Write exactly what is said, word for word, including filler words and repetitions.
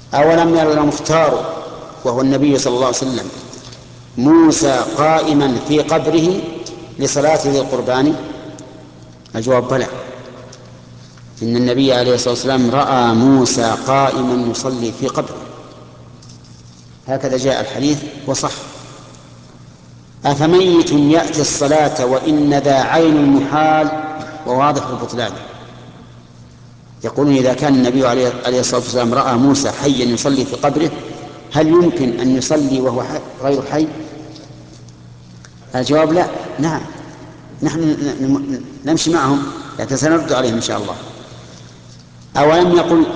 أولم ير المختار وهو النبي صلى الله عليه وسلم موسى قائما في قبره لصلاة ذي القربان؟ الجواب بلى، إن النبي عليه الصلاة والسلام رأى موسى قائما يصلي في قبره، هكذا جاء الحديث وصح. أفميت يأتي الصلاة وإن ذا عين المحال وواضح البطلان. يقولون إذا كان النبي عليه الصلاة والسلام رأى موسى حيا يصلي في قبره، هل يمكن أن يصلي وهو حي غير حي؟ الجواب لا، نعم، نحن نمشي معهم، لكن سنرد عليهم إن شاء الله. أولم يقل